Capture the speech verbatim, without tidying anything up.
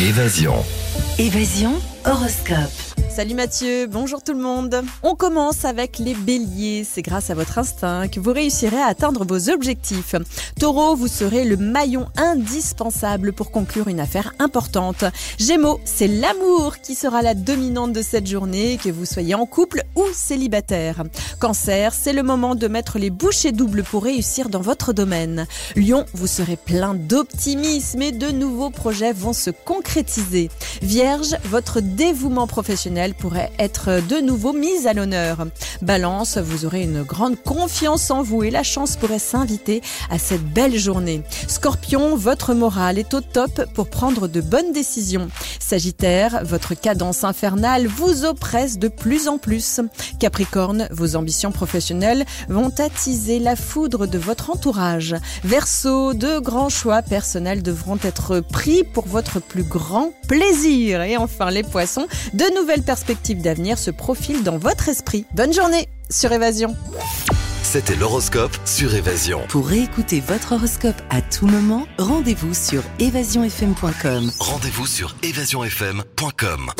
Évasion. Évasion horoscope. Salut Mathieu, bonjour tout le monde. On commence avec les béliers. C'est grâce à votre instinct que vous réussirez à atteindre vos objectifs. Taureau, vous serez le maillon indispensable pour conclure une affaire importante. Gémeaux, c'est l'amour qui sera la dominante de cette journée, que vous soyez en couple ou célibataire. Cancer, c'est le moment de mettre les bouchées doubles pour réussir dans votre domaine. Lion, vous serez plein d'optimisme et de nouveaux projets vont se concrétiser. Vierge, votre dévouement professionnel pourrait être de nouveau mis à l'honneur. Balance, vous aurez une grande confiance en vous et la chance pourrait s'inviter à cette belle journée. Scorpion, votre morale est au top pour prendre de bonnes décisions. Sagittaire, votre cadence infernale vous oppresse de plus en plus. Capricorne, vos ambitions professionnelles vont attiser la foudre de votre entourage. Verseau, de grands choix personnels devront être pris pour votre plus grand plaisir. Et enfin les poissons, de nouvelles perspectives d'avenir se profilent dans votre esprit. Bonne journée sur Évasion. C'était l'horoscope sur Évasion. Pour réécouter votre horoscope à tout moment, rendez-vous sur évasion f m point com. Rendez-vous sur évasion f m point com.